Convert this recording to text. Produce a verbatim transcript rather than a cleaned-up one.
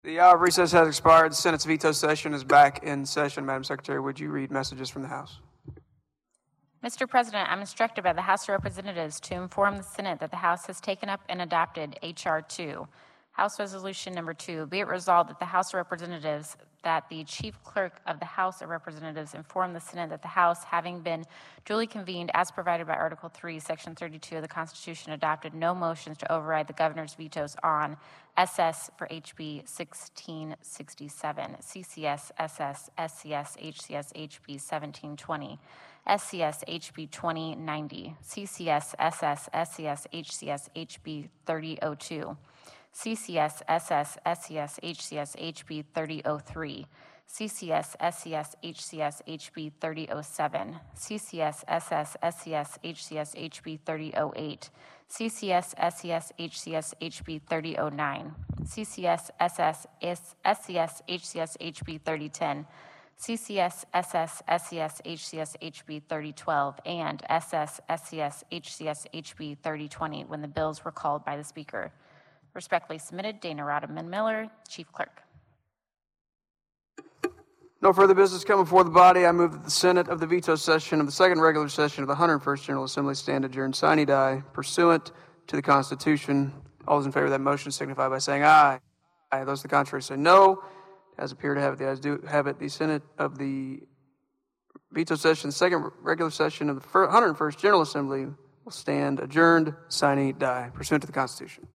The hour of recess has expired. The Senate's veto session is back in session. Madam Secretary, would you read messages from the House? Mister President, I'm instructed by the House of Representatives to inform the Senate that the House has taken up and adopted H R two. House Resolution Number two, be it resolved that the House of Representatives, that the Chief Clerk of the House of Representatives inform the Senate that the House, having been duly convened as provided by Article three, Section thirty-two of the Constitution, adopted no motions to override the Governor's vetoes on S S for H B sixteen sixty-seven, C C S, S S, S C S, H C S, H B seventeen twenty, S C S, H B twenty ninety, C C S, S S, S C S, H C S, H B thirty oh two, C C S, S S, S C S, H C S, H B thirty oh three, C C S, S C S, H C S, H B thirty oh seven, C C S, S S, S C S, H C S, H B thirty oh eight, C C S, S C S, H C S, H B thirty oh nine, C C S, S S, S C S, H C S, H B thirty ten, C C S, S S, S C S, H C S, H B thirty twelve, and S S, S C S, H C S, H B thirty twenty when the bills were called by the Speaker. Respectfully submitted, Dana Rodman Miller, Chief Clerk. No further business coming before the body. I move that the Senate of the veto session of the second regular session of the one hundred first General Assembly stand adjourned sine die pursuant to the Constitution. All those in favor of that motion signify by saying aye. Aye. Those to the contrary say no. As appear to have it, the ayes do have it. The Senate of the veto session, the second regular session of the one hundred first General Assembly will stand adjourned sine die pursuant to the Constitution.